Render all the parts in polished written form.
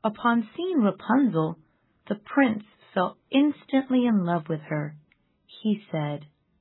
Upon seeing Rapunzel, the prince fell instantly in love with her. He said,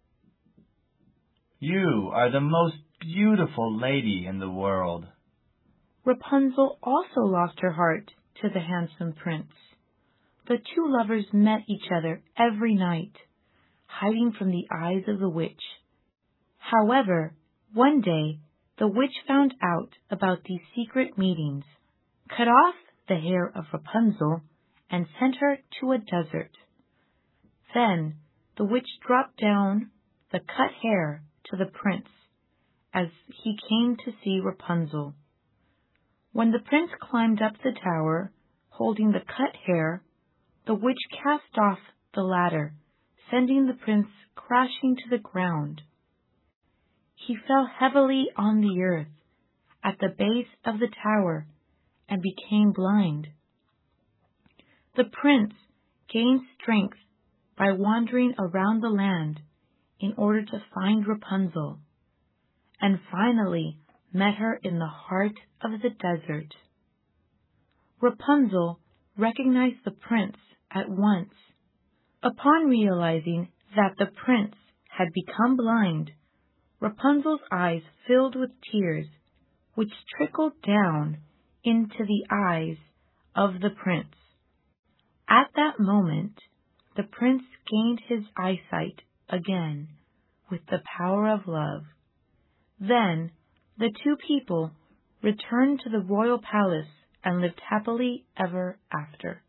"You are the most beautiful lady in the world." Rapunzel also lost her heart to the handsome prince. The two lovers met each other every night, hiding from the eyes of the witch. However, one day, the witch found out about these secret meetings, cut off the hair of Rapunzel, and sent her to a desert. Then the witch dropped down the cut hair to the prince as he came to see Rapunzel. When the prince climbed up the tower, holding the cut hair, the witch cast off the ladder, sending the prince crashing to the ground. He fell heavily on the earth at the base of the tower and became blind. The prince gained strength by wandering around the land in order to find Rapunzel, and finally met her in the heart of the desert. Rapunzel recognized the prince at once. Upon realizing that the prince had become blind, Rapunzel's eyes filled with tears, which trickled down into the eyes of the prince. At that moment, the prince gained his eyesight again with the power of love. Then the two people returned to the royal palace and lived happily ever after.